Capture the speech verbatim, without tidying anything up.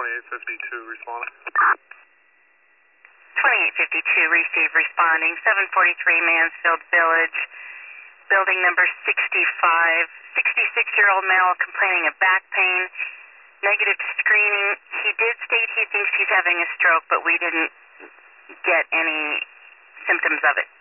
twenty-eight fifty-two responding. twenty-eight fifty-two, receive responding, seven forty-three Mansfield Village, building number sixty-five, sixty-six-year-old male complaining of back pain, negative screening. He did state he thinks he's having a stroke, but we didn't get any symptoms of it.